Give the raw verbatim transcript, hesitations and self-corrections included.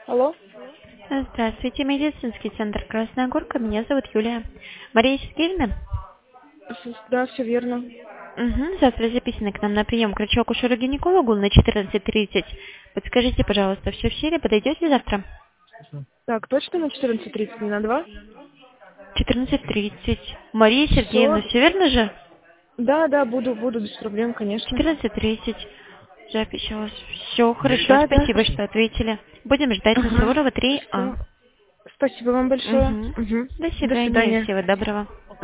Алло? Здравствуйте, медицинский центр Красная Горка. Меня зовут Юлия. Мария Сергеевна? С- Да, все верно. Угу. Завтра записаны к нам на прием к врачу-акушеру-гинекологу на четырнадцать тридцать. Подскажите, пожалуйста, все в силе? Подойдете завтра? Так, точно на четырнадцать тридцать, не на два? четырнадцать тридцать. Мария Сергеевна, Все. все верно же? Да, да, буду, буду, без проблем, конечно. четырнадцать тридцать. Запись у вас. Все хорошо, Да, да. спасибо, что ответили. Будем ждать на Ага. Суворова три А. Все. Спасибо вам большое. Угу. Угу. До До свидания, свидания. всего доброго.